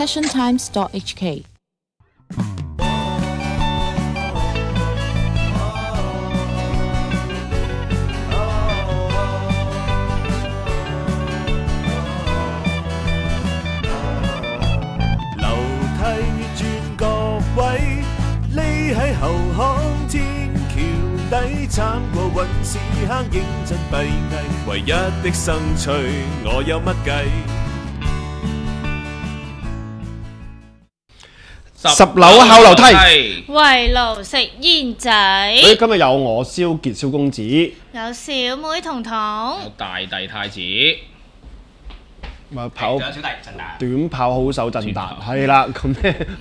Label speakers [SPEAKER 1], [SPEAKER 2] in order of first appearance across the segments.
[SPEAKER 1] passiontimes.hk。
[SPEAKER 2] 樓梯轉角位，匿喺後巷天橋底，慘過隕屎坑，認真閉翳，唯一的生趣，我有乜計
[SPEAKER 3] ？10樓後樓梯，
[SPEAKER 4] 圍爐食煙仔，
[SPEAKER 3] 今日有我蕭傑蕭公子，
[SPEAKER 4] 有小妹彤彤，
[SPEAKER 5] 有大帝太子，
[SPEAKER 3] 咪跑
[SPEAKER 5] 仲有小弟振達，
[SPEAKER 3] 短跑好手振達，係啦，咁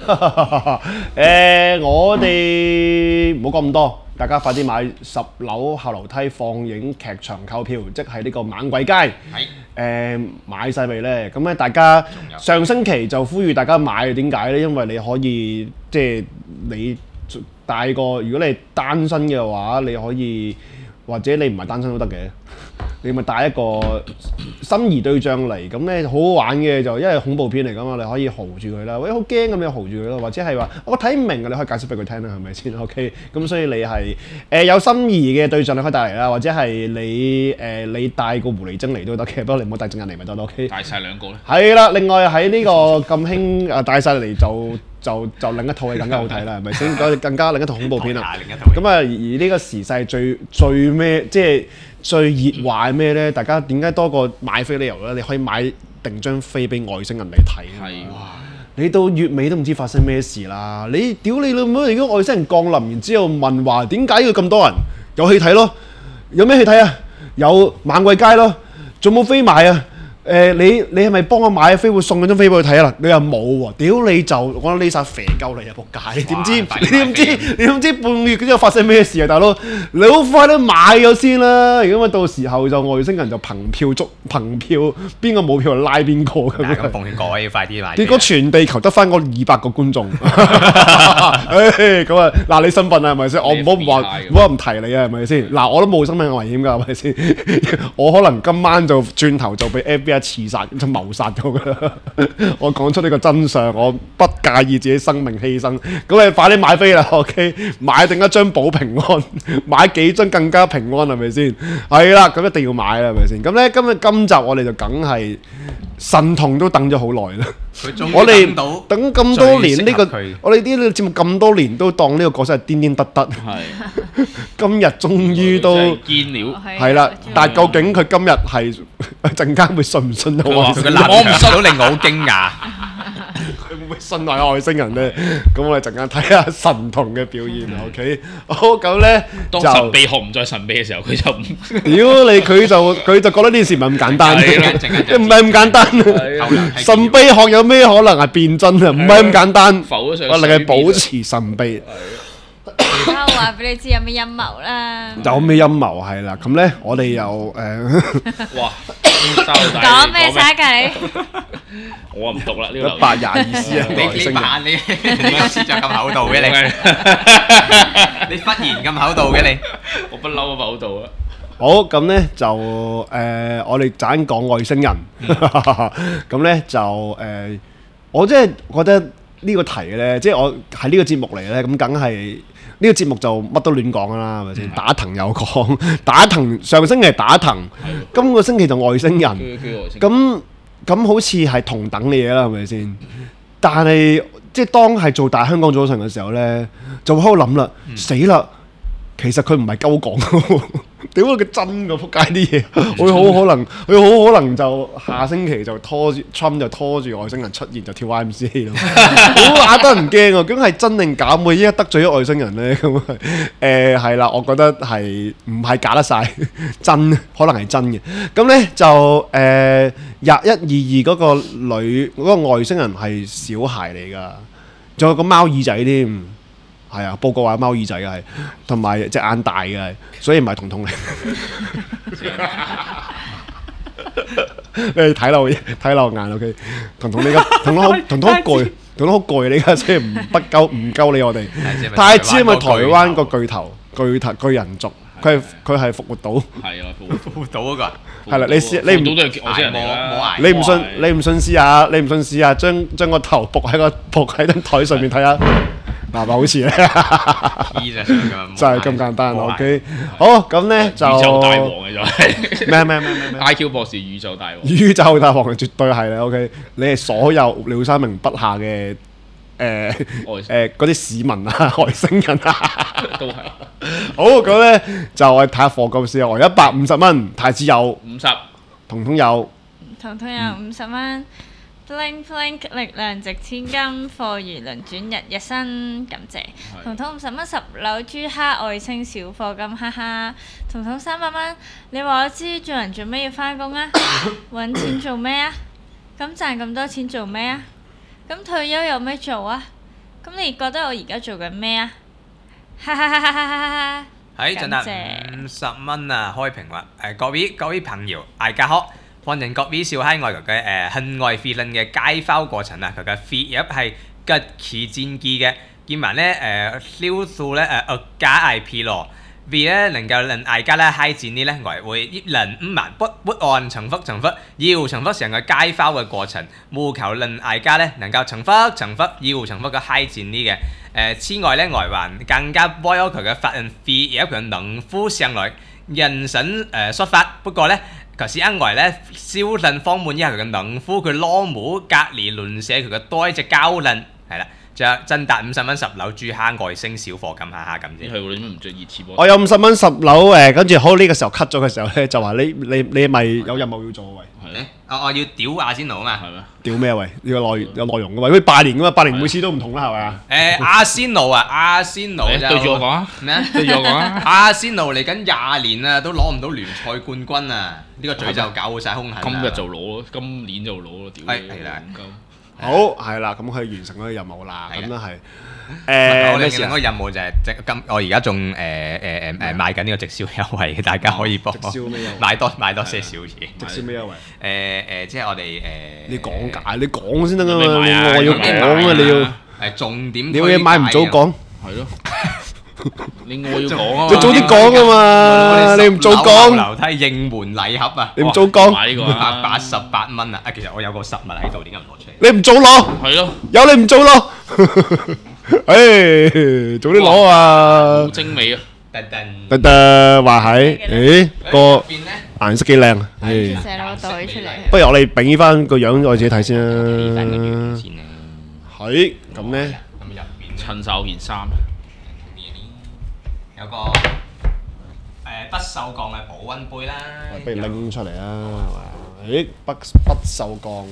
[SPEAKER 3] 咧，我哋唔好講咁多，大家快啲買10樓後樓梯放映劇場購票，即係呢個猛鬼街。買晒未呢？咁咧，大家上星期就呼籲大家買，點解呢？因為你可以即係你帶個，如果你係單身嘅話，你可以或者你唔係單身都得嘅，你咪帶一個心儀對象嚟，咁咧好好玩嘅就，因為恐怖片嚟㗎嘛，你可以豪住佢啦，喂好驚咁你豪住佢咯，或者係話我睇唔明嘅，你可以解釋俾佢聽啦，係咪先 ？OK， 咁所以你係有心儀嘅對象你可以帶嚟啦，或者係你帶個狐狸精嚟都得嘅，不過你唔好帶證人嚟咪得咯。OK，
[SPEAKER 5] 帶晒兩個咧。
[SPEAKER 3] 係啦，另外喺呢個咁興帶晒嚟就另一套戲更加好睇啦，係咪先？更加另一套恐怖片啦。咁啊，而呢個時勢最咩，即係最熱話係咩咧？大家點解多過買飛理由咧？你可以買定張飛俾外星人嚟睇。
[SPEAKER 5] 係哇！
[SPEAKER 3] 你到月尾都唔知發生咩事啦！你屌你老母！如果外星人降臨，然之後問話點解要咁多人？有戲睇咯，有咩戲睇啊？有猛鬼街咯，仲冇飛買啊？你係咪幫我買飛會送嗰張飛俾佢睇啊？你又冇喎，屌你就我覺得呢曬肥鳩你啊仆街！你點知半月之後發生咩事啊大佬？你好快都買咗先啦，如果到時候就外星人就憑票，邊個冇票就拉邊個咁樣。
[SPEAKER 6] 咁奉勸各位要快啲買。
[SPEAKER 3] 結果全地球得翻嗰200個觀眾，咁啊嗱你身份啊係咪先？我唔好唔提你啊係咪先？嗱我都冇生命危險㗎係咪先？我可能今晚就轉頭就俾 FBI刺殺就謀殺咗㗎啦！我講出呢個真相，我不介意自己生命犧牲。咁你快啲買飛啦 ，OK？ 買定一張保平安，買幾張更加平安係咪先？係啦，咁一定要買啦係咪先？咁咧今集我哋就梗係神童都等咗好耐啦。我哋等咁多年呢個，我哋啲節目咁多年都當呢個角色係癲癲得得。係。今日終於都
[SPEAKER 5] 見了。
[SPEAKER 3] 係啦，但係究竟佢今日係陣間會信唔信到外星人？
[SPEAKER 6] 我唔信到令我好驚訝。
[SPEAKER 3] 佢會唔會信賴外星人咧？咁我哋陣間睇下神童嘅表現 OK， 好咁咧，
[SPEAKER 5] 當神秘學唔再神秘嘅時候，佢就唔
[SPEAKER 3] 屌你，佢就覺得呢件事唔係咁簡單，唔係咁簡單。神秘學有咩可能係變真啊？唔係咁簡單，我哋係保持神秘。
[SPEAKER 4] 我話俾你知有咩陰謀啦。
[SPEAKER 3] 有咩陰謀係啦？咁咧，我哋又
[SPEAKER 5] 哇！
[SPEAKER 4] 講咩嘥㗎你？
[SPEAKER 5] 我唔讀啦呢個
[SPEAKER 3] 122詩啊！
[SPEAKER 6] 你扮你今次就咁厚道嘅你，你忽然咁厚道嘅你，
[SPEAKER 5] 我不嬲咁厚道啊！
[SPEAKER 3] 好咁咧就我哋陣講外星人，咁咧就我真係覺得呢個題咧，即係我喺呢個節目嚟咧，咁梗係呢個節目就乜都亂講啦，係咪先？打藤有講，打藤上星期打藤，今個星期就外星人，咁好似係同等嘅嘢啦，係咪先？但係即係當係做大香港早晨嘅時候咧，就會喺度諗啦，死啦！其實佢唔係鳩講嘅，屌佢真嘅撲街啲嘢，佢好可能就下星期就拖住 Trump 就拖住外星人出現就跳 YMCA 咯，好乸得人驚啊！究竟係真定假？會依家得罪咗外星人咧？咁係啦，我覺得係唔係假得晒，真可能係真嘅。咁咧就2122嗰個女嗰個外星人係小孩嚟㗎，仲有個貓耳仔添。係啊，報告話貓耳仔嘅係，同埋隻眼大嘅係，所以唔係彤彤嚟。你睇漏眼 OK， 彤彤你而家彤彤好攰，彤彤好攰你而家，所以唔鳩理我哋。太子因為台灣個巨人族， 佢係復活島。
[SPEAKER 5] 係啊，
[SPEAKER 6] 輔導嗰個，
[SPEAKER 3] 係啦，你試你唔
[SPEAKER 5] 都係外星人嚟
[SPEAKER 6] 冇
[SPEAKER 5] 啦。
[SPEAKER 6] 捱
[SPEAKER 3] 你唔信你唔信試下，你唔信試下將個頭仆喺張台上面睇下，嗱咪好似咧，
[SPEAKER 6] 醫就咁，
[SPEAKER 3] 就係咁簡單。OK，好咁咧就
[SPEAKER 5] 宇宙大王嘅就係
[SPEAKER 3] 咩
[SPEAKER 5] IQ 博士宇宙大王。
[SPEAKER 3] 宇宙大王絕對係啦。OK，你係所有廖三明筆下嘅嗰啲市民啊、外星人啊，
[SPEAKER 5] 都係
[SPEAKER 3] 好咁咧就我睇下課金先，我150蚊，太子有，
[SPEAKER 5] 50，
[SPEAKER 3] 彤彤有，
[SPEAKER 4] 彤彤有50蚊，bling bling 力量值千金，貨如輪轉日新，感謝。彤彤50蚊，10樓朱蝦外星小課金，哈哈。彤彤300蚊，你話我知做人做咩要返工啊？揾錢做咩啊？咁賺咁多錢做咩啊？咁退休有咩做啊？咁你覺得我而家做緊咩啊？哈哈哈哈哈哈！
[SPEAKER 6] 喺真係50蚊啊！開屏啦！各位朋友，大家好，歡迎各位小喺外國嘅恨愛飛輪嘅解剖過程啊！佢嘅飛入係極其戰機嘅，見埋咧少數咧加嗌疲勞。vì能夠令大家咧開展啲咧，我會一人5萬不按重複，要重複成個解剖嘅過程，務求令大家咧能夠重複，要重複嘅開展啲嘅。此外咧，外還更加幫佢嘅發現飛入佢農夫上來人生xuất發。不過咧，頭先因為咧少陣方滿以後佢嘅農夫佢攞帽隔離鄰舍佢嘅多隻膠輪係啦。仲有真達50蚊10樓住蝦外星小課咁下咁啫。
[SPEAKER 5] 係喎，你點解唔着熱刺波？
[SPEAKER 3] 我有50蚊10樓跟住好呢個時候 cut 咗嘅時候咧，就話你咪有任務要做喂。
[SPEAKER 5] 係咧，
[SPEAKER 6] 我要屌阿仙奴啊嘛。
[SPEAKER 5] 係咩？
[SPEAKER 3] 屌咩喂？呢個有內容噶嘛？佢拜年噶嘛？拜年每次都唔同啦，係咪啊？
[SPEAKER 6] 阿仙奴啊，阿仙奴就
[SPEAKER 5] 對住我講啊！
[SPEAKER 6] 咩啊？
[SPEAKER 5] 對住我講啊！
[SPEAKER 6] 阿仙奴嚟緊20年啊，都攞唔到聯賽冠軍啊！呢個嘴就搞好曬兇狠。
[SPEAKER 5] 今日就攞咯，今年就攞咯，屌你！
[SPEAKER 6] 係啦。
[SPEAKER 3] 好係啦，咁佢完成嗰個任務啦，咁都係
[SPEAKER 6] 我哋另一個任務就係我而家仲賣緊呢個直銷優惠，大家可以幫我買多些少嘢。
[SPEAKER 3] 直銷咩優惠？
[SPEAKER 6] 即係我哋
[SPEAKER 3] 你講先得噶嘛，
[SPEAKER 5] 你買啊
[SPEAKER 3] 我要講啊，你要
[SPEAKER 6] 重點。
[SPEAKER 3] 你有嘢買唔早講，
[SPEAKER 5] 係咯。你我要講啊！
[SPEAKER 3] 你早啲講啊嘛！你唔早講，
[SPEAKER 6] 樓梯應門禮盒啊！
[SPEAKER 3] 你唔早講，
[SPEAKER 5] 買呢個
[SPEAKER 6] 188蚊啊！其實我有個實物喺度，點解唔攞出嚟？
[SPEAKER 3] 你唔早攞，
[SPEAKER 5] 係咯，
[SPEAKER 3] 有你唔早攞，誒，早啲攞啊！
[SPEAKER 5] 好精美啊！
[SPEAKER 3] 話係，個顏色幾靚啊！
[SPEAKER 4] 成日攞袋出嚟。
[SPEAKER 3] 不如我哋俾翻個樣我自己睇先啦。係咁咧，
[SPEAKER 5] 襯手件衫。
[SPEAKER 6] 有個不鏽鋼嘅保溫杯啦，
[SPEAKER 3] 不如拎出嚟啦，係嘛？咦，不鏽鋼，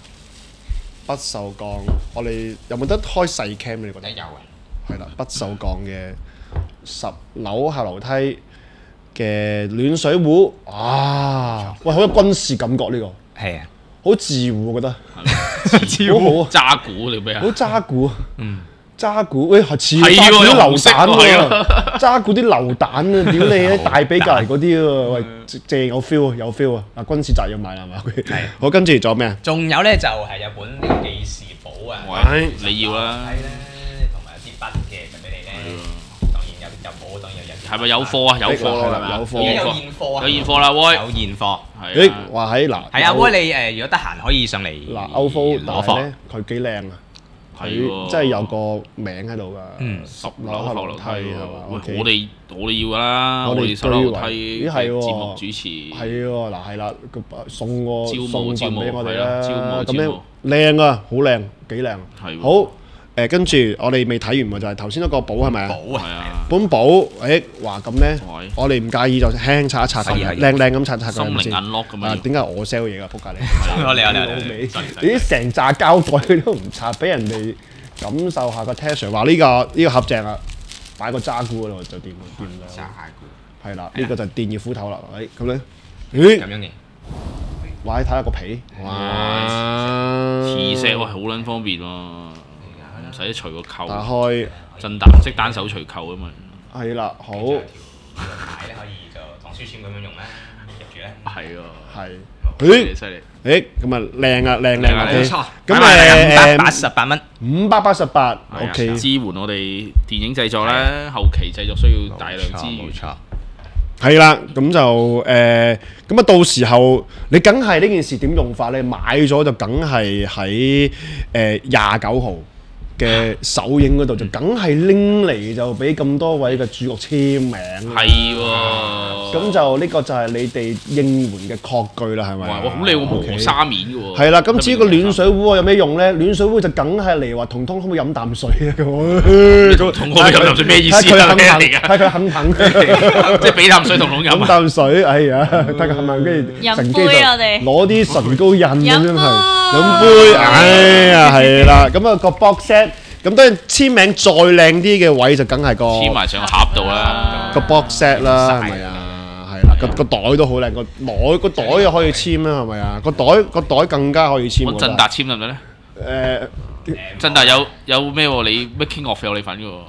[SPEAKER 3] 我哋有冇得開細 cam 你覺得？
[SPEAKER 6] 有嘅。
[SPEAKER 3] 係啦，不鏽鋼嘅10樓下樓梯嘅暖水壺，啊！喂，好有軍事感覺呢個。
[SPEAKER 6] 係啊。
[SPEAKER 3] 好自負，我覺得。
[SPEAKER 5] 好
[SPEAKER 3] 好啊！
[SPEAKER 5] 渣古你咩啊？
[SPEAKER 3] 好渣古。
[SPEAKER 6] 嗯。
[SPEAKER 3] 渣古，喂，似
[SPEAKER 5] 係喎，
[SPEAKER 3] 渣古啲流
[SPEAKER 5] 色
[SPEAKER 3] 彈
[SPEAKER 5] 喎，
[SPEAKER 3] 喎，渣古啲流彈啊！屌你喺大髀隔離嗰啲喎，喂，正有 feel 啊，有 feel 啊！嗱，軍事集要買啦，係嘛？
[SPEAKER 6] 係。
[SPEAKER 3] 好，跟住仲有咩啊？
[SPEAKER 6] 仲有咧就係有本呢個記事簿啊，
[SPEAKER 5] 喂，你要啦。
[SPEAKER 6] 係咧，同埋有啲筆嘅就俾你咧。當然有簿，當然有人。
[SPEAKER 5] 係咪有貨啊？有貨咯，係咪啊？
[SPEAKER 3] 有貨。
[SPEAKER 6] 而家有現貨啊！
[SPEAKER 5] 有現貨啦，喂。
[SPEAKER 6] 有現貨。
[SPEAKER 3] 誒，話喺嗱。
[SPEAKER 6] 係啊，喂，你如果得閒可以上嚟。
[SPEAKER 3] 嗱，歐風
[SPEAKER 6] 攞貨
[SPEAKER 3] 咧，佢幾靚啊！
[SPEAKER 5] 係
[SPEAKER 3] 佢真係有個名喺度㗎。
[SPEAKER 5] 10樓後樓梯
[SPEAKER 3] 係嘛？
[SPEAKER 5] 我哋要㗎啦，我哋10樓樓梯
[SPEAKER 3] 係喎，
[SPEAKER 5] 節目主持。
[SPEAKER 3] 係喎，嗱係啦，送個
[SPEAKER 5] 招募
[SPEAKER 3] 份俾我哋啦。
[SPEAKER 5] 招募
[SPEAKER 3] 咁樣靚啊，好靚，幾靚。
[SPEAKER 5] 係喎。
[SPEAKER 3] 好。跟住我哋未睇完喎，就係頭先嗰個簿係咪啊？
[SPEAKER 6] 簿啊，
[SPEAKER 5] 係啊。
[SPEAKER 3] 本簿，話咁咧
[SPEAKER 5] 喂，
[SPEAKER 3] 我哋唔介意就輕輕擦一擦佢，
[SPEAKER 6] 係
[SPEAKER 3] 靚靚咁擦擦
[SPEAKER 5] 心靈
[SPEAKER 3] 佢先。
[SPEAKER 5] unlock 咁樣。
[SPEAKER 3] 點解我 sell 嘢㗎？仆街你！
[SPEAKER 6] 你
[SPEAKER 3] 你啲成扎膠袋都唔擦，俾人哋感受下個 texture。話呢個盒正啊，擺個渣菇嗰度就掂啦。
[SPEAKER 6] 渣菇。
[SPEAKER 3] 係啦，呢個就電熱斧頭啦。咁咧，咦？
[SPEAKER 6] 咁樣嘅。
[SPEAKER 3] 哇！睇下個皮，哇！
[SPEAKER 5] 磁石喂，好撚方便喎，唔使除個扣。
[SPEAKER 3] 打開，
[SPEAKER 5] 震彈式單手除扣啊嘛。
[SPEAKER 3] 係啦，好。
[SPEAKER 6] 牌咧可以就當書籤咁樣用啦，入住咧。
[SPEAKER 5] 係啊。
[SPEAKER 3] 係。
[SPEAKER 5] 犀利。
[SPEAKER 3] 咁啊靚啊靚啊，
[SPEAKER 6] 冇錯。
[SPEAKER 3] 咁
[SPEAKER 6] 588蚊。
[SPEAKER 3] 588 ，OK。
[SPEAKER 5] 支援我哋電影製作啦，後期製作需要大量資源。
[SPEAKER 3] 誒係啦，咁就咁啊，到時候你梗係呢件事點用法咧？買咗就梗係喺29號嘅首映嗰度，就梗係拎嚟就俾咁多位嘅主角簽名。
[SPEAKER 5] 係喎。
[SPEAKER 3] 咁就呢個就係你哋應援嘅確據啦，係咪？
[SPEAKER 5] 哇！好靚喎，磨砂面嘅喎。
[SPEAKER 3] 係啦，咁至於個暖水壺有咩用咧？暖水壺就梗係嚟話彤彤可唔可以飲啖水啊？咁
[SPEAKER 5] 彤彤可以飲啖水咩意思啊？咩嚟㗎？
[SPEAKER 3] 睇佢肯唔肯，
[SPEAKER 5] 即係俾啖水彤彤飲
[SPEAKER 3] 飲
[SPEAKER 5] 啊！
[SPEAKER 3] 啖水，哎呀，睇佢肯唔肯，跟住
[SPEAKER 4] 飲
[SPEAKER 3] 乘機就
[SPEAKER 4] 杯我哋
[SPEAKER 3] 攞啲唇膏印咁樣係
[SPEAKER 4] 飲
[SPEAKER 3] 飲杯，哎呀係啦，咁啊個 box set，咁當然簽名再靚啲嘅位就梗係個
[SPEAKER 5] 黐埋上個盒度啦。
[SPEAKER 3] 個 box set 啦，係咪啊？係啦，個袋都好靚，個袋又可以簽啦，係咪啊？個袋更加可以簽。
[SPEAKER 5] 揾振達簽得唔得咧？振達有咩喎？你 making of 有你份嘅喎。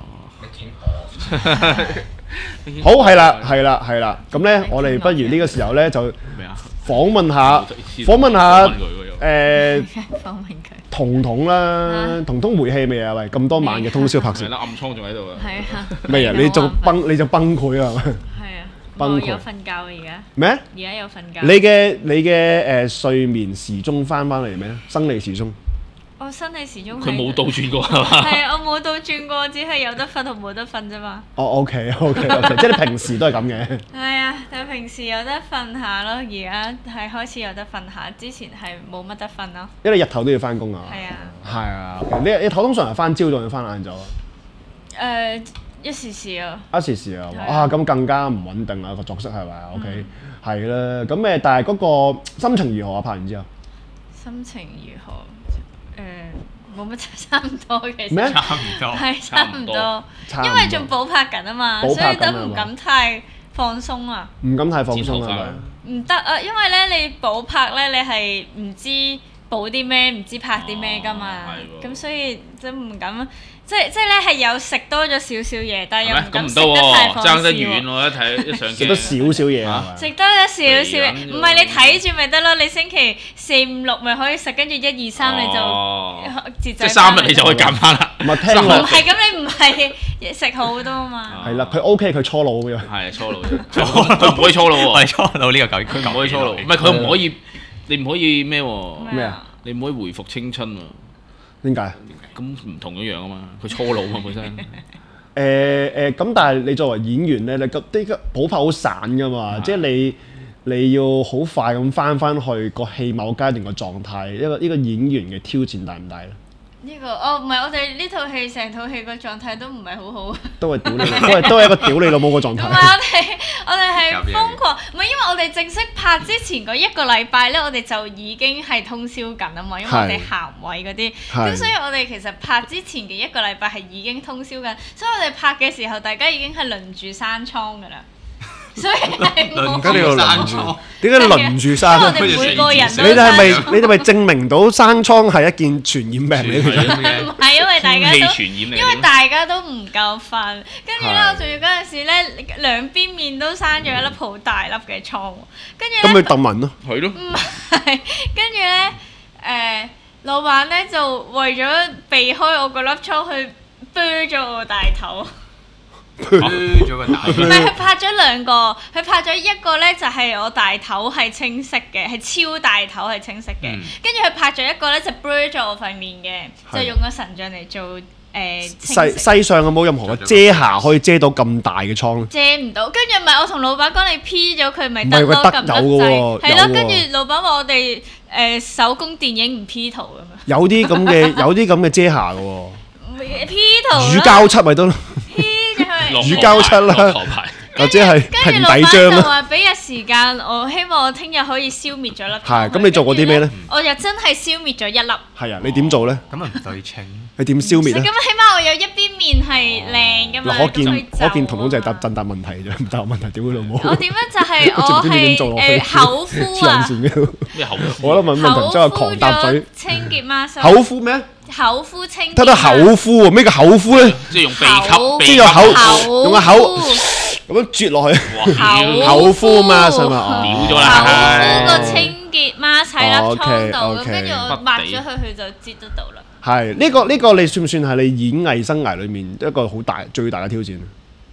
[SPEAKER 3] 好係啦，咁咧我哋不如呢個時候咧就
[SPEAKER 5] 咩啊？
[SPEAKER 3] 訪問下
[SPEAKER 5] 訪問佢
[SPEAKER 3] 誒
[SPEAKER 4] 訪問佢。
[SPEAKER 3] 彤彤啦，彤彤回氣未啊？喂，咁多晚嘅通宵拍攝
[SPEAKER 5] 係，啦，暗瘡仲喺度啊！
[SPEAKER 4] 係啊。
[SPEAKER 3] 咩啊？你就崩潰啊？係咪？
[SPEAKER 4] 係啊。
[SPEAKER 3] 崩潰
[SPEAKER 4] 我有瞓覺啊而家。
[SPEAKER 3] 咩？
[SPEAKER 4] 而家有瞓覺。
[SPEAKER 3] 你嘅睡眠時鐘翻嚟咩？生理時鐘？
[SPEAKER 4] 我生理時鐘
[SPEAKER 5] 佢冇倒轉過係嘛？
[SPEAKER 4] 係啊，我冇倒轉過，只係有得瞓同冇得瞓啫嘛。
[SPEAKER 3] 哦，OK，即係你平時都係咁嘅。
[SPEAKER 4] 係啊，但係平時有得瞓下咯，而家係開始有得瞓下，之前係冇乜得瞓咯。
[SPEAKER 3] 因為你日頭都要翻工啊。
[SPEAKER 4] 係啊。
[SPEAKER 3] 係啊，你頭通常係翻朝早定翻晏晝啊？
[SPEAKER 4] 一時時啊。
[SPEAKER 3] 一時時啊，
[SPEAKER 4] 係
[SPEAKER 3] 哇！咁更加唔穩定啊個作息係咪啊？OK，係啦。咁但係嗰個心情如何啊？拍完之後。
[SPEAKER 4] 心情如何？冇乜差唔多嘅。
[SPEAKER 3] 咩？
[SPEAKER 6] 差唔多。
[SPEAKER 4] 係差唔多，
[SPEAKER 3] 差唔多
[SPEAKER 4] 因為仲補拍緊啊嘛，所以都唔敢太放鬆啊。
[SPEAKER 3] 唔敢太放鬆係咪？
[SPEAKER 4] 唔得啊，因為咧你補拍咧，你係唔知補啲咩，唔知拍啲咩㗎嘛。咁所以都唔敢，即係咧係有食多咗少少嘢，但係又唔敢食得太放肆喎。
[SPEAKER 5] 爭得遠喎！一睇一上機。
[SPEAKER 3] 食得少少嘢啊！
[SPEAKER 4] 食多咗少少嘢，唔係你睇住咪得咯？你星期4、5、6咪可以食，跟住1、2、3你就節制。
[SPEAKER 5] 即係3日你就可以減翻啦。
[SPEAKER 3] 唔係聽落
[SPEAKER 4] 唔係咁，你唔係食好多嘛？
[SPEAKER 3] 係啦，佢 OK，佢初老咁樣。
[SPEAKER 5] 係初老，佢唔可以初老喎。
[SPEAKER 6] 我係初老呢個
[SPEAKER 5] 佢唔可以初老，唔係佢唔可以，你唔可以咩喎？
[SPEAKER 3] 咩啊？
[SPEAKER 5] 你唔可以回復青春喎。
[SPEAKER 3] 點解？
[SPEAKER 5] 咁唔同一樣啊嘛，佢初老嘛本身。
[SPEAKER 3] 咁但係你作為演員咧，你個啲補拍好散噶嘛，即係你要好快咁翻去個戲某階段個狀態，呢個演員嘅挑戰大唔大咧？
[SPEAKER 4] 呢個唔係我哋呢套戲成套戲個狀態都唔係好好。
[SPEAKER 3] 都係屌你，都係一個屌你老母個狀態。
[SPEAKER 4] 唔係我哋係瘋狂，唔係因為我哋正式拍之前嗰1個禮拜咧，我哋就已經係通宵緊啊嘛，因為我哋行位嗰啲，咁所以我哋其實拍之前嘅1個禮拜係已經通宵緊，所以我哋拍嘅時候大家已經係輪住閂倉㗎啦。所以係冇。
[SPEAKER 3] 點解你要輪住？點解輪住生？
[SPEAKER 4] 我哋每個人都
[SPEAKER 3] 你哋咪證明到生瘡係一件傳染病嚟嘅？
[SPEAKER 4] 唔係因為大家都，因
[SPEAKER 5] 因
[SPEAKER 4] 為大家都唔夠瞓，跟住咧我仲要嗰陣時咧兩邊面都生咗一粒好大粒嘅瘡喎，跟住咧。
[SPEAKER 3] 咁咪揼紋咯。
[SPEAKER 5] 係咯。
[SPEAKER 4] 唔係，跟住咧老闆咧就為咗避開我個粒瘡，去啤咗我大頭。
[SPEAKER 6] 咗個大。
[SPEAKER 4] 唔係佢拍咗2個，佢拍咗一個咧就係我大頭係清晰嘅，係超大頭係清晰嘅。跟住佢拍咗一個咧就 blur 咗我塊面嘅，就用個神像嚟做
[SPEAKER 3] 世上有冇任何嘅遮瑕可以遮到咁大嘅瘡？
[SPEAKER 4] 遮唔到，跟住咪我同老闆講你 P 咗佢咪得咯，
[SPEAKER 3] 唔係佢得
[SPEAKER 4] 撳得
[SPEAKER 3] 有嘅喎
[SPEAKER 4] 滯，係咯。
[SPEAKER 3] 有喎
[SPEAKER 4] 跟住老闆話我哋手工電影唔 P 圖咁樣。
[SPEAKER 3] 有啲咁嘅遮瑕嘅喎。
[SPEAKER 4] P 圖
[SPEAKER 3] 乳膠漆咪得咯。
[SPEAKER 4] P 咗佢。
[SPEAKER 3] 乳膠漆啦，或者係平底章
[SPEAKER 4] 跟住老闆就
[SPEAKER 3] 啦。
[SPEAKER 4] 話俾日時間，我希望我聽日可以消滅咗粒瘡。
[SPEAKER 3] 係咁你做過啲咩咧？
[SPEAKER 4] 我就真係消滅咗1粒。
[SPEAKER 3] 係啊，你點做咧？
[SPEAKER 6] 咁啊唔對稱。
[SPEAKER 3] 你點消滅咧？
[SPEAKER 4] 咁起碼我有一邊面係靚噶嘛。
[SPEAKER 3] 嗱，可見彤彤就係
[SPEAKER 4] 答
[SPEAKER 3] 答答問題啫，唔答我問題，屌佢老母！
[SPEAKER 4] 我點樣就係我係口敷啊，
[SPEAKER 5] 咩口
[SPEAKER 3] 我覺得問問題真係狂答嘴。
[SPEAKER 4] 清潔 mask。
[SPEAKER 3] 口敷咩？
[SPEAKER 4] 口敷清潔。
[SPEAKER 3] 睇到口敷喎，咩叫口敷咧？
[SPEAKER 5] 即係用鼻吸，
[SPEAKER 3] 即係用個口咁樣啜落去。口敷嘛，係嘛？
[SPEAKER 5] 屌咗啦！
[SPEAKER 4] 口敷個清潔 mask 喺粒瘡度，咁跟住我抹咗佢就擠得到啦。
[SPEAKER 3] 係呢個你算唔算係你演藝生涯裏面一個好大最大嘅挑戰？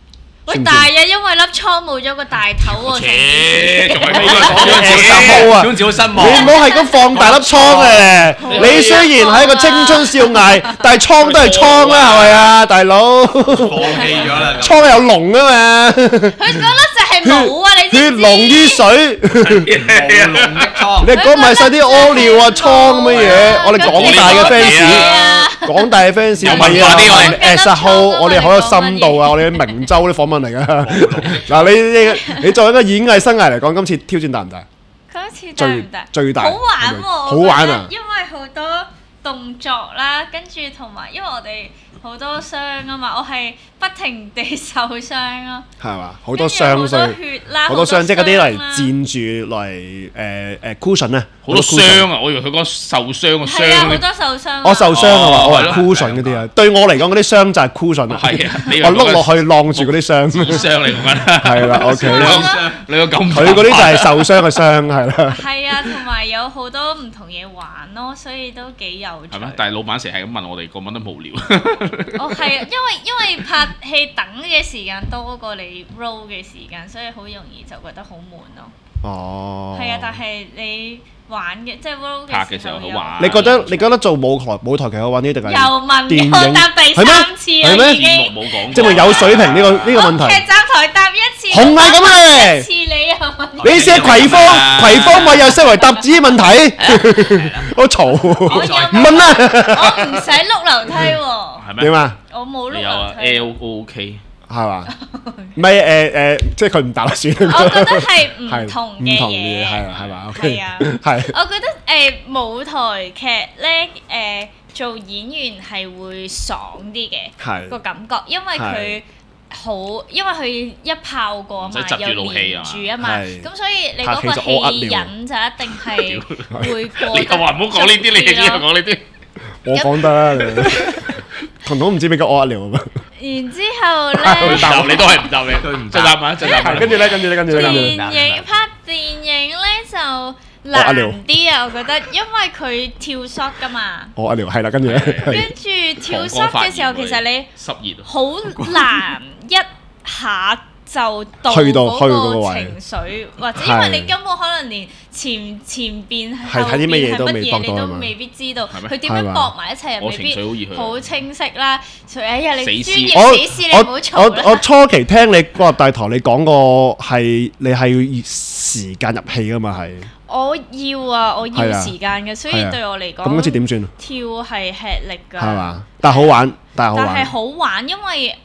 [SPEAKER 4] 喂，但係啊，因為粒瘡冇咗個大頭喎，
[SPEAKER 5] 仲係咩
[SPEAKER 6] 總之好失望。
[SPEAKER 3] 你唔好係咁放大粒瘡嘅。你雖然係一個青春少艾，但係瘡都係瘡啦，係咪啊，大佬？
[SPEAKER 6] 放棄咗啦。
[SPEAKER 3] 瘡有膿啊嘛。
[SPEAKER 4] 佢嗰粒就係冇啊，你知
[SPEAKER 3] 血
[SPEAKER 4] 唔知？
[SPEAKER 3] 濃於水。
[SPEAKER 6] 無龍的瘡。
[SPEAKER 3] 你講埋晒啲屙尿啊、瘡咁嘅嘢，我哋廣大嘅 fans，廣大嘅 fans 唔係啊，實好，我哋好有深度啊，我哋啲明州啲訪問嚟噶。嗱，你作為一個演藝生涯嚟講，今次挑戰大唔大？
[SPEAKER 4] 今次大唔大？
[SPEAKER 3] 最大。
[SPEAKER 4] 好玩喎！
[SPEAKER 3] 好玩啊！
[SPEAKER 4] 因為好多動作啦，跟住同埋因為我哋好多傷啊嘛，我係不停地受傷咯。
[SPEAKER 3] 係嘛？好多傷，
[SPEAKER 4] 好多血啦，
[SPEAKER 3] 好多傷，即係嗰啲嚟墊住嚟cushion 啊，
[SPEAKER 5] 好多傷啊！我以為佢講受傷嘅傷。
[SPEAKER 4] 係啊，好多受傷。
[SPEAKER 3] 我受傷啊嘛，我係 cushion 嗰啲啊。對我嚟講，嗰啲傷就係 cushion 啊。
[SPEAKER 5] 係啊，
[SPEAKER 3] 我碌落去晾住嗰啲傷。
[SPEAKER 5] 傷嚟講緊。
[SPEAKER 3] 係啦，OK。
[SPEAKER 5] 你個咁。
[SPEAKER 3] 佢嗰啲就係受傷嘅傷，係啦。
[SPEAKER 4] 係啊，同埋有好多唔同嘢玩咯，所以都幾有趣。
[SPEAKER 5] 係咩？但係老闆成日係咁問我哋，覺得無聊。
[SPEAKER 4] 哦，係啊，因為拍戲等嘅時間多過你 roll 嘅時間，所以好容易就覺得好悶咯。
[SPEAKER 3] 哦。
[SPEAKER 4] 係啊，但係你玩嘅即係 roll
[SPEAKER 5] 拍嘅時候好玩。
[SPEAKER 3] 你覺得做舞台劇好玩啲定係
[SPEAKER 4] 又問
[SPEAKER 3] 電影？
[SPEAKER 4] 我答第三次啦，已經。
[SPEAKER 5] 節目冇講。
[SPEAKER 3] 即係有水平呢個問題。
[SPEAKER 4] 劇集台答一次。
[SPEAKER 3] 紅係咁嘅。
[SPEAKER 4] 一次你又問。
[SPEAKER 3] 你試下葵芳咪又識為答自己問題，好嘈。唔問啦。
[SPEAKER 4] 我唔使碌樓梯喎。
[SPEAKER 5] 係咩？
[SPEAKER 3] 點啊？
[SPEAKER 4] 我冇碌
[SPEAKER 5] 有啊
[SPEAKER 4] 樓梯。
[SPEAKER 5] ，LOK。
[SPEAKER 3] 係嘛？唔係即係佢唔答啦，算。
[SPEAKER 4] 我覺得係唔同嘅嘢，
[SPEAKER 3] 係嘛？
[SPEAKER 4] 係啊，
[SPEAKER 3] 係。
[SPEAKER 4] 我覺得舞台劇咧做演員係會爽啲嘅個感覺，因為佢因為佢一炮過嘛，又連住啊嘛，咁所以你嗰個戲癮就一定係會過。
[SPEAKER 5] 你又話唔好講呢啲，你又講呢啲。
[SPEAKER 3] 我講得啦，彤彤唔知咩叫屙一尿啊嘛。
[SPEAKER 4] 然之後咧，
[SPEAKER 5] 你都係唔答你，佢唔答嘛，就答。
[SPEAKER 3] 跟住咧。
[SPEAKER 4] 拍電影咧就難啲啊，我覺得，因為佢跳 shot 噶嘛。
[SPEAKER 3] 屙一尿係啦，跟住咧。
[SPEAKER 4] 跟住跳 shot 嘅時候，其實你
[SPEAKER 5] 濕熱，
[SPEAKER 4] 好難一下就到嗰個情緒，或者因為你根本可能連前邊後邊係乜嘢你都未必知道，佢點樣駁埋一齊又未必好清晰啦。哎呀，你專業死屍，你唔好嘈啦。
[SPEAKER 3] 我初期聽你嗰個大台你講過係你係要時間入戲噶嘛係？
[SPEAKER 4] 我要時間嘅，所以對我嚟講，
[SPEAKER 3] 咁嗰次點算？
[SPEAKER 4] 跳係吃力㗎。
[SPEAKER 3] 係嘛？但係好玩，但係
[SPEAKER 4] 好玩，因為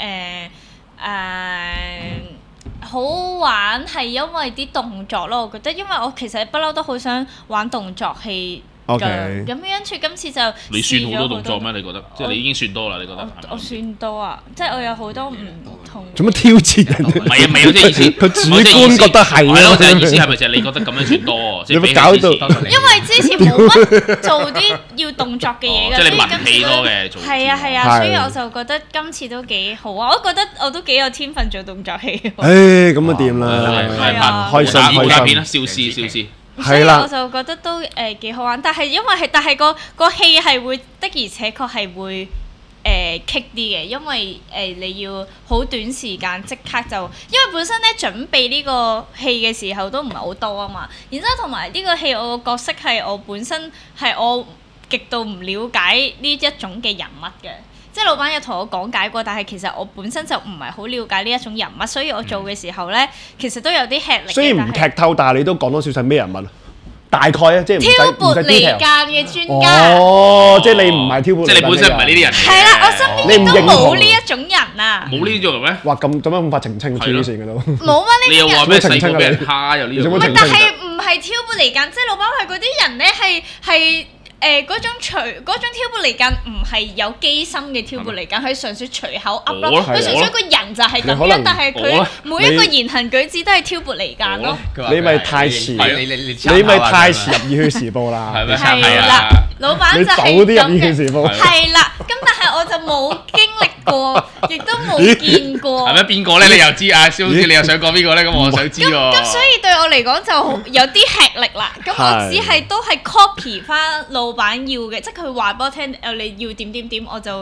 [SPEAKER 4] 好玩係因為啲動作咯，我覺得，因為我其實不嬲都好想玩動作戲㗎。咁跟住今次就
[SPEAKER 5] 你算好多動作咩？你覺得？即係你已經算多啦？你覺得？
[SPEAKER 4] 我算多啊！即係我有好多唔同。
[SPEAKER 3] 做乜挑戰人？
[SPEAKER 5] 唔係啊，未有即係意思。
[SPEAKER 3] 佢主觀覺得係
[SPEAKER 5] 咯，即係意思係咪就係你覺得咁樣算多？
[SPEAKER 3] 你咪搞到？
[SPEAKER 4] 因為之前冇乜做啲要動作嘅嘢㗎，
[SPEAKER 5] 即係你文戲多嘅做。
[SPEAKER 4] 係啊，所以我就覺得今次都幾好啊！我覺得我都幾有天分做動作戲。
[SPEAKER 3] 誒，咁啊掂啦，開心
[SPEAKER 5] 開心啦，笑屍。
[SPEAKER 4] 所以我就覺得都幾好玩，但係個戲係會的而且確係會棘啲嘅，因為你要好短時間即刻就，因為本身咧準備呢個戲嘅時候都唔係好多啊嘛，然之後同埋呢個戲我個角色係我本身係我極度唔了解呢一種嘅人物嘅。即係老闆有同我講解過，但係其實我本身就唔係好了解呢一種人物，所以我做嘅時候咧，其實都有啲吃力。
[SPEAKER 3] 雖然唔劇透，但係你都講多少少咩人物啊？大概啊，即係
[SPEAKER 4] 挑撥離間嘅專家。
[SPEAKER 3] 哦，即係你唔係挑撥離間。
[SPEAKER 5] 即係你本身唔係呢啲人。
[SPEAKER 4] 係啦，我身邊亦都冇呢一種人啊。
[SPEAKER 5] 冇呢種咩？
[SPEAKER 3] 哇，咁樣快澄清黐線嘅都。
[SPEAKER 4] 冇乜呢啲人。
[SPEAKER 5] 你又話咩細個俾人蝦又呢種？
[SPEAKER 4] 唔係，但係唔係挑撥離間，即係老闆係嗰啲人咧係。嗰種挑撥離間唔係有機心嘅挑撥離間，佢純粹隨口噏咯。佢純粹個人就係咁樣，但係佢每一個言行舉止都係挑撥離間咯。
[SPEAKER 3] 你咪太遲，你咪太遲入《熱血時報》啦。
[SPEAKER 4] 係啦，老闆就係
[SPEAKER 3] 早啲入《熱血時報》。
[SPEAKER 4] 係啦，咁但係我就冇經歷過，亦都冇見過。
[SPEAKER 5] 係咩？邊個咧？你又知啊？蕭師，你又想講邊個咧？咁我想知喎。
[SPEAKER 4] 咁所以對我嚟講就有啲吃力啦。咁我只係都係 copy 翻老闆要嘅，即係佢話俾我聽，你要點，我就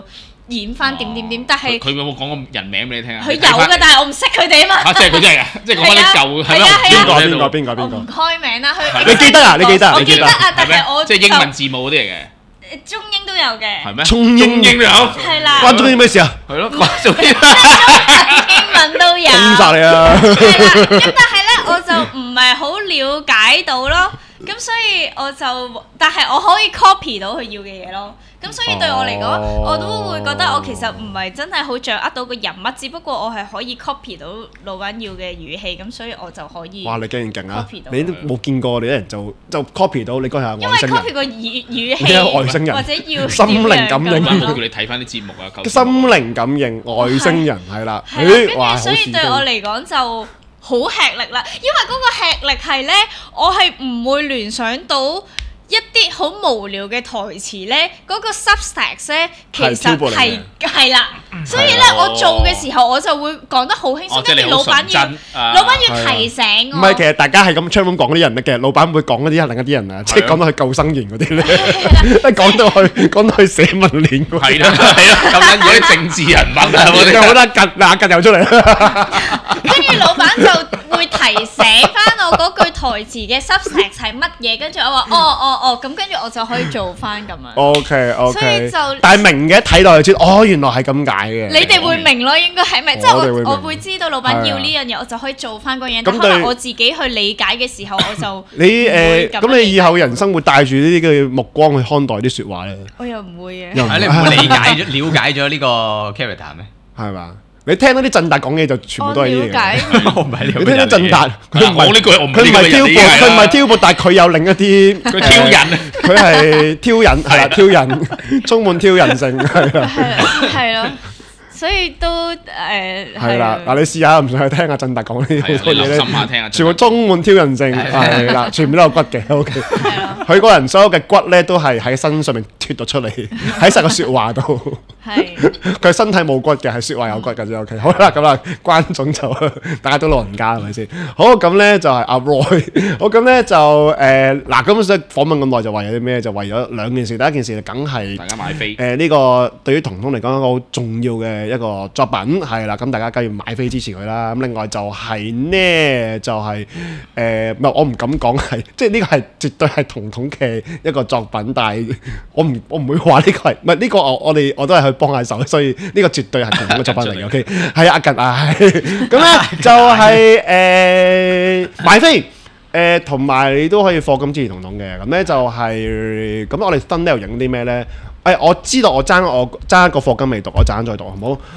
[SPEAKER 4] 演翻點點點，但係
[SPEAKER 5] 佢有冇講個人名俾你聽啊？
[SPEAKER 4] 佢有嘅，但係我唔識佢哋啊嘛。
[SPEAKER 5] 即係佢真係即係講翻啲舊係
[SPEAKER 3] 邊個
[SPEAKER 4] 我唔開名啦，佢
[SPEAKER 3] 你記得啊？你記得？
[SPEAKER 4] 我記得啊，但係我
[SPEAKER 5] 即係英文字母嗰啲嚟嘅。
[SPEAKER 4] 中英都有嘅。
[SPEAKER 5] 係咩？
[SPEAKER 3] 中英
[SPEAKER 5] 都有。
[SPEAKER 4] 係啦。
[SPEAKER 3] 關中英咩事啊？
[SPEAKER 5] 係咯，關中英。
[SPEAKER 4] 英文都有。
[SPEAKER 3] 封殺你啊！
[SPEAKER 4] 係啦，咁但係咧，我就唔係好了解到咯。咁所以我就，但係我可以 copy 到佢要嘅嘢咯。咁所以對我嚟講，我都會覺得我其實唔係真係好掌握到個人物，只不過我係可以 copy 到老闆要嘅語氣，咁所以我就可以。
[SPEAKER 3] 哇！你竟然勁啊
[SPEAKER 4] copy 到！
[SPEAKER 3] 你都冇見過，你啲人就 copy 到你嗰下
[SPEAKER 4] 因為
[SPEAKER 3] 外星人。
[SPEAKER 4] copy 個語
[SPEAKER 3] 你係外星人
[SPEAKER 4] 或者要
[SPEAKER 3] 心靈感應
[SPEAKER 5] 叫你睇翻啲節目啊，
[SPEAKER 3] 心靈感應外星人係啦。
[SPEAKER 4] 係啦，跟
[SPEAKER 3] 哇！
[SPEAKER 4] 住所以對我嚟講就好吃力啦，因為嗰個吃力係呢，我係唔會聯想到一啲好無聊嘅台詞呢，嗰個 subtext 呢，其實係啦，所以呢，我做嘅時候我就會講得好輕鬆，跟住老闆要提醒我。
[SPEAKER 3] 唔係，其實大家係咁 channel 講嗰啲人咧，其實老闆會講嗰啲另一啲人啊，即係講到去救生員嗰啲咧，講到去寫文練嗰啲。
[SPEAKER 5] 係啦，咁樣嗰啲政治人物啊，我哋
[SPEAKER 3] 好得吉又出嚟。
[SPEAKER 4] 跟住老闆就會提醒翻我嗰句台詞嘅 subtext 係乜嘢，跟住我話咁跟住我就可以做翻咁樣。
[SPEAKER 3] OK，
[SPEAKER 4] 所以就
[SPEAKER 3] 但係明嘅睇落就知，原來係咁解嘅。
[SPEAKER 4] 你哋會明咯，應該係咪？即係我會知道老闆要呢樣嘢，我就可以做翻嗰樣。但可能我自己去理解嘅時候，我就
[SPEAKER 3] 咁你以後人生會帶住呢啲嘅目光去看待啲説話咧？
[SPEAKER 4] 我又唔會嘅。
[SPEAKER 6] 你唔會了解咗呢個 character 咩？
[SPEAKER 3] 係嘛？你聽到啲振達講嘢就全部都係呢啲嘢。
[SPEAKER 6] 我唔係
[SPEAKER 3] 你聽到振達，
[SPEAKER 5] 佢講呢句我唔
[SPEAKER 3] 佢唔係挑撥，佢唔係挑撥，但係佢有另一啲
[SPEAKER 5] 佢挑釁，
[SPEAKER 3] 佢係挑釁，係啦，挑釁，充滿挑釁性，係啦，
[SPEAKER 4] 係咯。所以都
[SPEAKER 3] 係啦，嗱你試下唔想去聽下振達講呢啲好多嘢咧，全部充滿挑釁性，係啦，全部都有骨嘅，OK。佢個人所有嘅骨咧都係喺身上面脫到出嚟，喺晒個説話度。係。佢身體冇骨嘅，係説話有骨嘅啫，OK。好啦，咁啊，關總就大家都老人家係咪先？好，咁咧就係阿 Roy。好，咁咧就嗱，咁所以訪問咁耐就為咗啲咩？就為咗兩件事。第一件事就梗係
[SPEAKER 5] 大家買飛。
[SPEAKER 3] 呢個對於彤彤嚟講一個好重要嘅一個作品係啦，咁大家梗係要買飛支持佢啦。咁另外就係呢，就係唔係我唔敢講係，即係呢個係絕對係彤彤嘅一個作品，但係我唔會話呢個係唔係呢個我都係去幫下手，所以呢個絕對係彤彤嘅作品嚟嘅。OK， 係阿吉啊，咁咧就係買飛同埋你都可以課金支持彤彤嘅。咁咧就係咁，我哋 thumbnail 影啲咩咧？我知道我爭一個課金未讀，我陣間再讀好唔好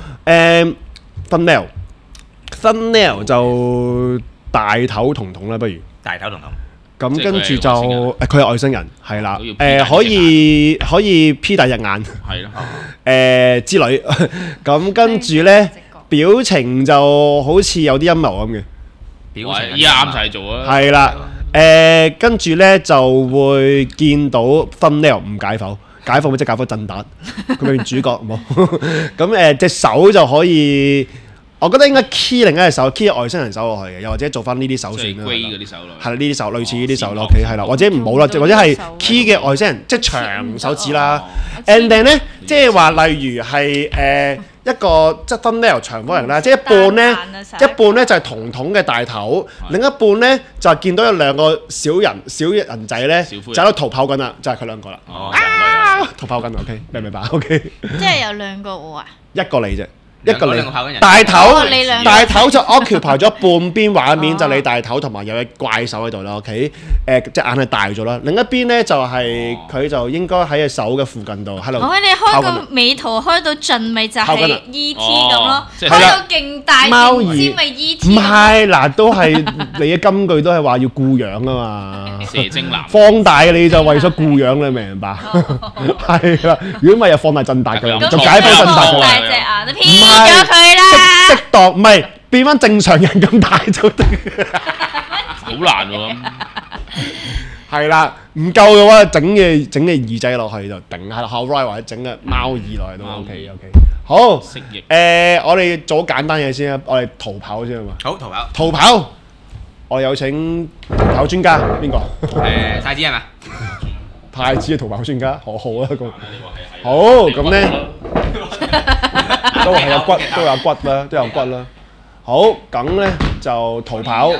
[SPEAKER 3] ？thumbnail 就大頭彤彤啦，不如
[SPEAKER 6] 大頭彤彤。
[SPEAKER 3] 咁跟住就佢係外星人，係啦，可以 P 大隻眼，
[SPEAKER 5] 係咯，
[SPEAKER 3] 之類。咁跟住咧表情就好似有啲陰謀咁嘅，
[SPEAKER 6] 表情
[SPEAKER 5] 依家啱晒做啊，
[SPEAKER 3] 係啦，跟住咧就會見到 thumbnail 唔解剖。解剖咪即係解剖振達，佢咪主角冇咁隻手就可以，我覺得應該 key 另一隻手 key 外星人手落去嘅，又或者做翻呢啲手算啦。
[SPEAKER 5] 嗰啲手咯，
[SPEAKER 3] 係啦，呢啲手類似呢啲手咯，OK 係啦，或者唔好啦，或者係 key 嘅外星人，即係長手指啦。And then 咧，即係話例如係一個即係 thumbnail 長方形啦，即係一半咧就係彤彤嘅大頭，另一半咧就係見到有兩個小人仔咧就喺度逃跑緊啦，就係佢兩個啦。逃跑緊 ，OK， 明唔明白 ？OK，
[SPEAKER 4] 即係有兩個我啊，
[SPEAKER 3] 一個你啫，一個你
[SPEAKER 6] 大
[SPEAKER 3] 頭就 occupy 咗半邊畫面，就你大頭同埋有隻怪獸喺度啦。OK， 隻眼係大咗啦。另一邊咧就係佢就應該喺隻手嘅附近度喺度。
[SPEAKER 4] 你開個美圖開到盡咪就係 E.T. 咁咯，開到勁大勁尖咪 E.T.
[SPEAKER 3] 唔係嗱，都係你嘅金句都係話要顧養啊嘛。
[SPEAKER 5] 蛇精男
[SPEAKER 3] 放大你就為咗顧養，你明唔明白？係啦，如果唔係又放大振達㗎，就解剖振達㗎啦。
[SPEAKER 4] 大隻眼都偏咗佢啦。
[SPEAKER 3] 適當唔係變翻正常人咁大就得。
[SPEAKER 5] 好難喎。
[SPEAKER 3] 係啦，唔夠嘅話整嘅耳仔落去就頂下後 right 或者整嘅貓耳落去都 OK。好，我哋做簡單嘢先啦，我哋逃跑先啊嘛。
[SPEAKER 6] 好，
[SPEAKER 3] 逃跑，我有請逃跑專家邊個？
[SPEAKER 6] 太子係嘛？
[SPEAKER 3] 太子嘅逃跑專家，好好啊咁。
[SPEAKER 5] 你話係
[SPEAKER 3] 好咁咧，都係有骨，都有骨啦，都有骨啦。好咁咧就逃跑，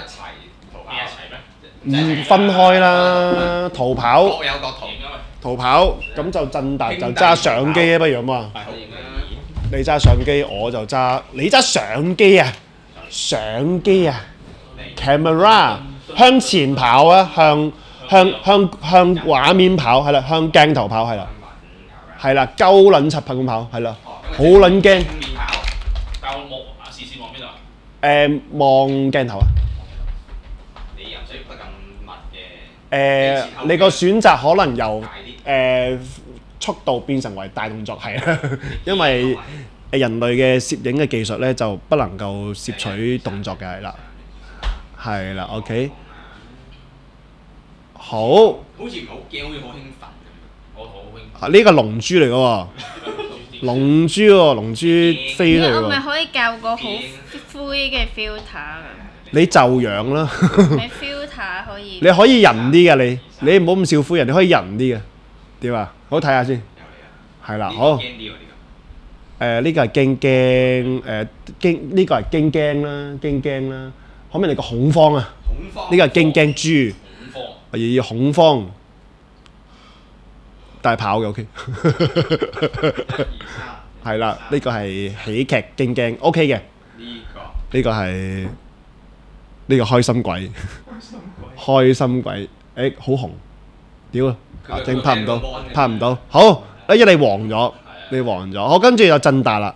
[SPEAKER 3] 唔分開啦，逃跑。
[SPEAKER 6] 各有各逃。
[SPEAKER 3] 逃跑咁就振達就揸相機啊，不如咁啊！你揸相機，我就揸你揸相機啊！相機啊 ，camera 向前跑啊，向畫面跑，係啦，向鏡頭跑，係啦，係啦，鳩撚柒咁跑，係啦，好撚驚。
[SPEAKER 5] 但我望視線望邊度啊？
[SPEAKER 3] 望鏡頭啊！
[SPEAKER 6] 你又唔使喐得咁密嘅。
[SPEAKER 3] 你個選擇可能由速度變成為大動作係啦，因為人類嘅攝影嘅技術咧就不能夠攝取動作嘅係啦，係啦 ，OK， 好，
[SPEAKER 6] 好似唔係好驚，好似好興奮咁。
[SPEAKER 5] 我好興。
[SPEAKER 3] 啊呢個龍珠嚟嘅喎，龍珠喎，龍珠飛嚟
[SPEAKER 4] 我咪
[SPEAKER 3] 喎，
[SPEAKER 4] 可以教個好灰嘅 filter
[SPEAKER 3] 你就樣啦，
[SPEAKER 4] 你 filter 可以。
[SPEAKER 3] 你可以人啲嘅你唔好咁笑灰人，你可以人啲嘅，點啊？好睇下先，係啦，好。
[SPEAKER 6] 驚啲喎呢
[SPEAKER 3] 呢個係驚，呢個係驚啦，驚啦。可唔可以嚟個恐慌啊？
[SPEAKER 6] 個。恐慌。
[SPEAKER 3] 呢個係驚豬，
[SPEAKER 5] 恐慌。
[SPEAKER 3] 我要恐慌，但係跑嘅 OK。係啦，呢個係喜劇驚 OK 嘅。呢個係呢個開心鬼，開心鬼，誒好紅，屌啊！正拍唔到，拍唔到。好，因為你黃咗，你黃咗。好，跟住就震達啦。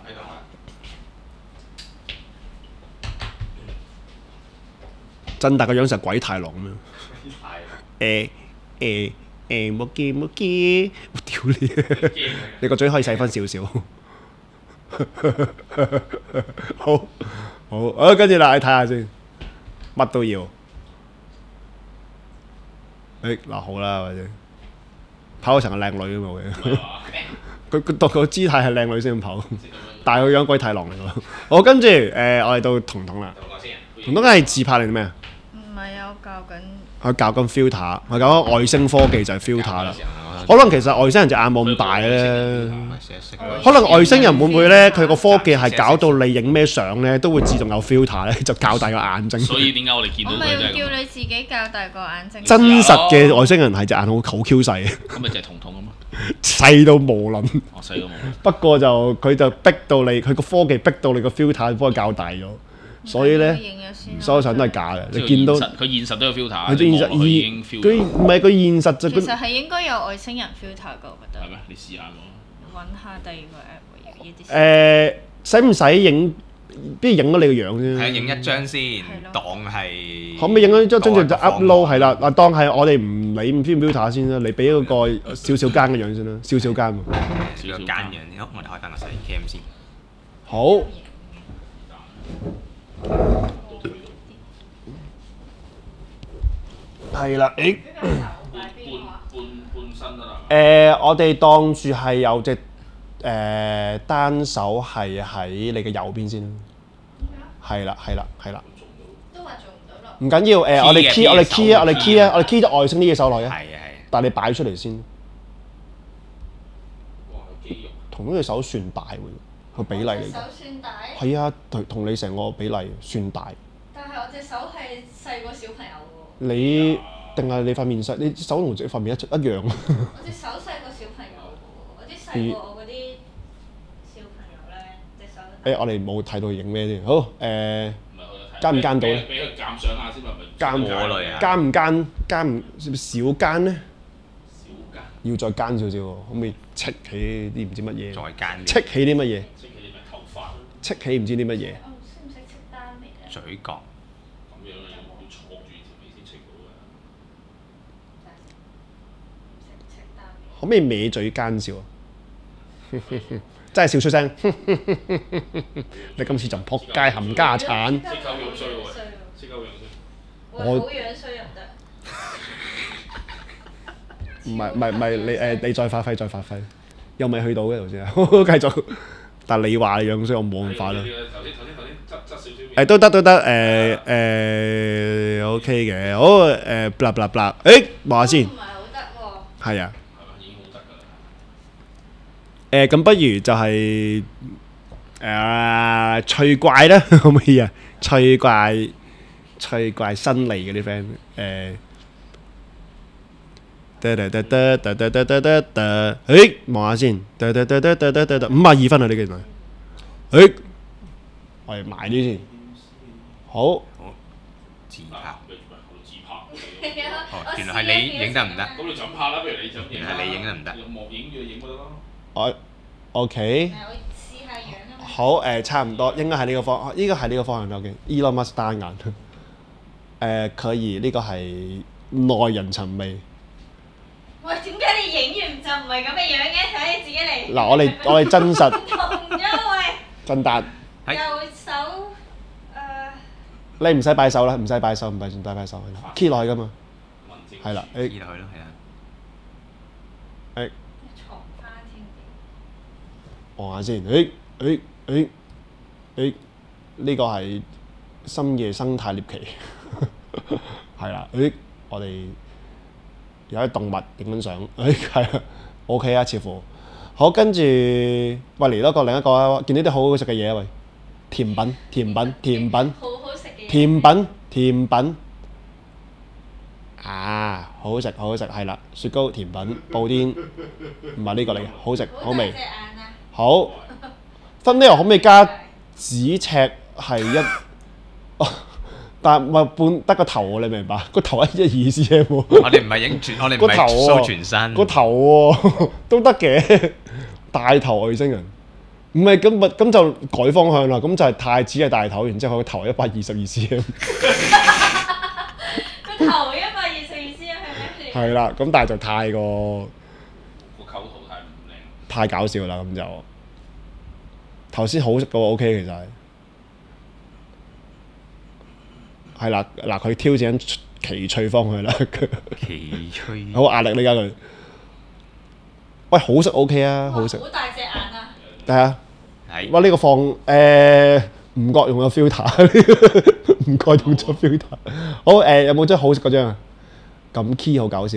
[SPEAKER 3] 震達個樣成鬼太郎咁樣。冇機，我屌你！你個嘴可以細翻少少。好，好，跟住啦，你睇下先，乜都要。嗱好啦，或者跑成個靚女咁嘛會。佢當個姿態係靚女先咁跑，但係佢樣鬼太郎嚟㗎。好，跟住我哋到彤彤啦。彤彤係自拍定咩啊？
[SPEAKER 4] 唔係啊，我教緊。
[SPEAKER 3] 佢教緊 filter，佢教緊外星科技就係 filter 啦。可能其實外星人隻眼冇咁大咧，可能外星人會唔會咧？佢個科技係搞到你影咩相咧，都會自動有 filter 咧，就較大個眼睛。
[SPEAKER 5] 所以點解我哋見到
[SPEAKER 4] 我咪要
[SPEAKER 5] 佢就係咁？
[SPEAKER 4] 叫你自己較大個眼睛。
[SPEAKER 3] 真實嘅外星人係隻眼好 Q 細，
[SPEAKER 5] 咁咪就係彤彤咁咯。
[SPEAKER 3] 細到無論。
[SPEAKER 5] 我細到冇。
[SPEAKER 3] 不過就佢就逼到你，佢個科技逼到你個 filter 幫佢較大咗，所以咧所有相都係假嘅。你見到
[SPEAKER 5] 佢現實都有 filter，
[SPEAKER 3] 佢現實
[SPEAKER 5] 佢已經 filter。
[SPEAKER 3] 佢唔係佢現實就
[SPEAKER 4] 其實係應該有外星人 filter 嘅，我覺得。
[SPEAKER 5] 係咩？你試下喎。
[SPEAKER 4] 揾下第二個 app 要呢啲。
[SPEAKER 3] 使唔使影？不如影咗你個樣先。
[SPEAKER 6] 係影一張先，當係。
[SPEAKER 3] 可唔可以影咗一張跟住就 upload 係啦？嗱，當係我哋唔理 filter 先啦，你俾嗰個少少間嘅樣先啦，少少間。
[SPEAKER 6] 少少間樣，好，我哋開翻個細 cam 先。
[SPEAKER 3] 好。係啦，
[SPEAKER 5] 半身得啦。
[SPEAKER 3] 我哋當住係有隻單手係喺你嘅右邊先。係啦。
[SPEAKER 4] 都話做唔到咯。
[SPEAKER 3] 唔緊要，我哋 key 咗外星呢隻手落去。
[SPEAKER 6] 係。
[SPEAKER 3] 但係你擺出嚟先。
[SPEAKER 5] 哇！肌肉。
[SPEAKER 3] 同呢隻手算大喎，個比例嚟
[SPEAKER 4] 手
[SPEAKER 3] 㗎。
[SPEAKER 4] 算大。
[SPEAKER 3] 係啊，同你成個比例算大。
[SPEAKER 4] 但係我隻手係細過小朋友喎。
[SPEAKER 3] 你定係你塊面細？你手同隻塊面一樣。
[SPEAKER 4] 我隻手細過小朋友喎，我啲細過我嗰啲小朋友咧，隻手。
[SPEAKER 3] 我哋冇睇到佢影咩先。好奸唔奸到咧？
[SPEAKER 5] 俾佢鑑賞下先咪
[SPEAKER 3] 奸唔少奸咧？
[SPEAKER 5] 少奸。
[SPEAKER 3] 要再奸少少喎，可唔可以戚起啲唔知乜嘢？
[SPEAKER 6] 再奸啲。
[SPEAKER 3] 戚起啲乜嘢？
[SPEAKER 5] 戚起啲咩頭髮？
[SPEAKER 3] 戚起唔知啲乜嘢？
[SPEAKER 4] 我識唔識戚單眉啊？
[SPEAKER 6] 嘴角。
[SPEAKER 5] 咁樣要坐住條眉先戚到嘅。
[SPEAKER 4] 戚單眉。
[SPEAKER 3] 可唔可以歪嘴奸笑啊？真係笑出聲！你今次就撲街冚家產。
[SPEAKER 5] 即刻樣衰喎！即刻樣衰。
[SPEAKER 4] 我好樣衰又得。
[SPEAKER 3] 唔係你再發揮，又未去到嘅頭先啊！繼續。但係你話你樣衰，我冇辦法啦。
[SPEAKER 5] 頭先執少少。
[SPEAKER 3] 都得OK 嘅，好blah blah blah，望下先。
[SPEAKER 4] 唔係好得喎。
[SPEAKER 3] 係啊。 咁不如就係趣怪啦，可唔可以啊？趣怪新嚟嗰啲 friend 望下先，52分啊！你幾耐？我哋埋啲先。好，
[SPEAKER 6] 自拍。原來係你影得唔得？
[SPEAKER 5] 咁你就咁拍啦，不如你就
[SPEAKER 6] 原來係你影得唔得？
[SPEAKER 5] 莫影住影咪得咯。
[SPEAKER 3] 我 OK。
[SPEAKER 4] 我試下樣啊嘛。
[SPEAKER 3] 好差唔多，應該係呢個方，呢個係呢個方向啦。OK。Elon Musk 單眼，可以呢個係耐人尋味。
[SPEAKER 4] 喂，點解你影完就唔係咁嘅樣嘅？睇你自己嚟。
[SPEAKER 3] 嗱，我哋真實。
[SPEAKER 4] 唔同咗喂。
[SPEAKER 3] 真達。
[SPEAKER 4] 右手
[SPEAKER 3] 你唔使擺手啦，唔使擺手，唔使擺手，key 落去噶嘛。係啦，
[SPEAKER 6] 黐落去咯，係啊。
[SPEAKER 4] 藏翻添。
[SPEAKER 3] 望下先，呢個係深夜生態獵奇，係啦，我哋有啲動物影緊相，係啊 ，OK 啊，似乎好，跟住喂嚟多個另一個啊，見到啲好好食嘅嘢啊喂，甜品，
[SPEAKER 4] 好好食嘅。
[SPEAKER 3] 甜品。啊，好食，係啦，雪糕、甜品、布甸，唔係呢個嚟嘅，好食，好味。好，分呢個可唔可以加指尺係一？但唔係半得個頭喎，你明唔明白？個頭係1 2 cm 喎。
[SPEAKER 6] 我哋唔係影全，我哋唔係 show 全身。
[SPEAKER 3] 個頭喎都得嘅，大頭外星人。唔係咁就改方向啦，咁就係太子係大頭，然之後佢個頭係122 cm。
[SPEAKER 4] 個頭122 cm 係咩？
[SPEAKER 3] 係啦，咁但係就太過
[SPEAKER 5] 個構圖太唔靚。
[SPEAKER 3] 太搞笑啦，咁就頭先好食嘅喎 OK 其實係啦，嗱佢挑戰緊奇趣方向啦，
[SPEAKER 6] 奇趣。
[SPEAKER 3] 好壓力呢家佢。喂，好食 OK 啊，好食。
[SPEAKER 4] 好大隻眼啊！
[SPEAKER 3] 係啊。
[SPEAKER 6] 係。
[SPEAKER 3] 哇！呢個放唔覺用咗 filter，唔覺用咗 filter。好有冇張好食嗰張啊？咁 key 好搞笑。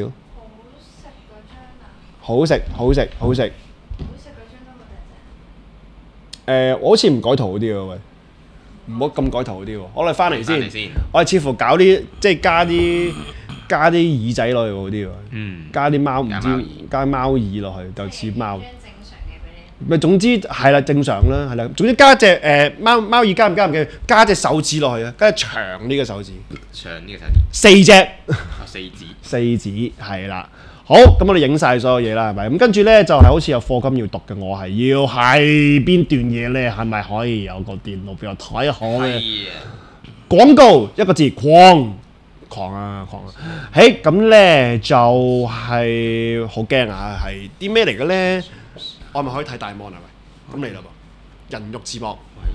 [SPEAKER 3] 好食嗰張啊！好食。嗰張都冇大隻。我好似唔改圖好啲喎，喂，唔好咁改圖好啲喎。我哋翻嚟先。我哋似乎搞啲即係加啲耳仔落去好啲喎。加啲貓唔知加貓耳落去就似貓。咪總之係啦，正常啦，係啦。總之加隻貓耳加唔加唔記，加隻手指落去啊，加隻長呢個手指。
[SPEAKER 6] 長呢個手指。
[SPEAKER 3] 4隻。
[SPEAKER 6] 四指
[SPEAKER 3] 係啦。好，咁我哋影晒所有嘢啦，係咪？咁跟住咧就係好似有課金要讀嘅，我係要係邊段嘢咧？係咪可以有個電腦俾我睇下咧？廣告一個字，狂啊！咁咧就係好驚啊！係啲咩嚟嘅咧？我係咪可以睇大 mon 係咪？咁嚟啦噃，人肉字幕。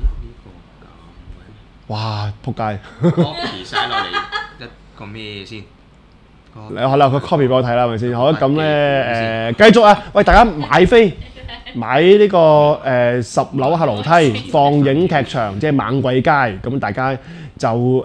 [SPEAKER 3] 哇！仆街。
[SPEAKER 6] copy 曬落嚟一個咩先？
[SPEAKER 3] 你好啦，佢 copy 俾我睇啦，係咪先？好啦，咁咧繼續啊！喂，大家買飛買呢個10樓下樓梯放映劇場，即係猛鬼街。咁大家就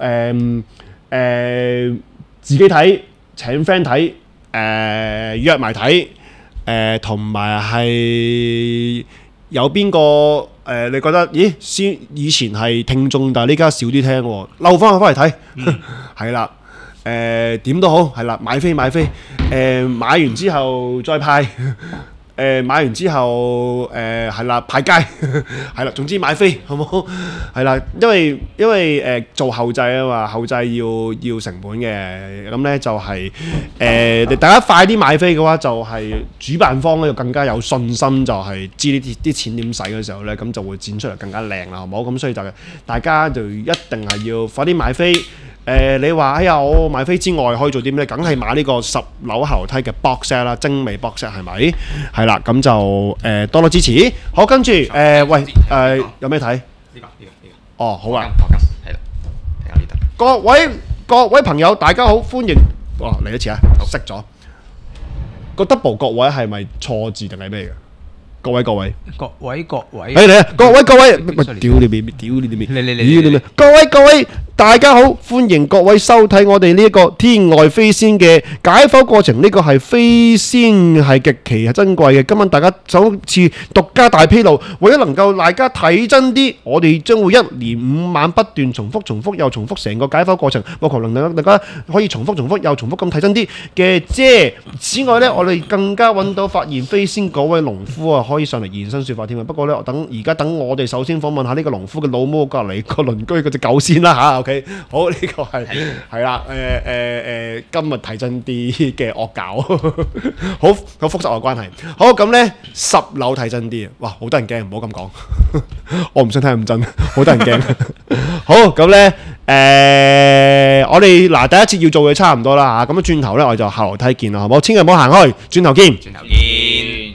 [SPEAKER 3] 自己睇，請 friend 睇，約埋睇。同埋係有邊個你覺得咦以前係聽眾，但係呢家少啲聽喎，溜翻嚟睇，係啦，點都好，係啦，買飛，買完之後再派，買完之後係啦派街，係啦，總之買飛好唔好？係啦，因為做後製啊嘛，後製要成本嘅，咁咧就係大家快啲買飛嘅話，就係主辦方咧就更加有信心，就係知呢啲錢點使嘅時候咧，咁就會剪出嚟更加靚啦，好唔好？咁所以就大家就一定係要快啲買飛。你話哎呀，我買飛之外可以做啲咩？梗係買呢個10樓後梯嘅 box set 啦，精美 box set 係咪？係啦，咁就多多支持。好，跟住喂有咩睇？
[SPEAKER 6] 呢個。
[SPEAKER 3] 哦，好啊。
[SPEAKER 6] 係啦，睇下呢度。
[SPEAKER 3] 各位朋友，大家好，歡迎。哇，嚟一次啊！熄咗個 double 各位係咪錯字定係咩嘅？各位。嚟啊！各位，屌你咩？
[SPEAKER 6] 嚟，
[SPEAKER 3] 各位。 大家好，歡迎各位收睇我哋呢一個天外飛仙嘅解剖過程。呢個係飛仙係極其珍貴嘅。今晚大家首次獨家大披露，為咗能夠大家睇真啲，我哋將會1連5晚不斷重複又重複成個解剖過程，務求令大家可以重複又重複咁睇真啲嘅啫。此外呢，我哋更加揾到發現飛仙嗰位農夫啊，可以上嚟現身說法添啊。不過呢，等我哋首先訪問下呢個農夫嘅老母隔離個鄰居嗰隻狗先啦嚇。OK， 好，呢個係啦，今日睇真啲嘅惡搞，好複雜嘅關係。好咁呢，10樓睇真啲啊！哇，好得人驚，唔好咁講，我唔想睇咁真，好得人驚。好咁呢，我哋嗱第一次要做嘅差唔多啦嚇，咁轉頭呢，我哋就下樓梯見啦，好唔好？千祈唔好行開，轉頭見。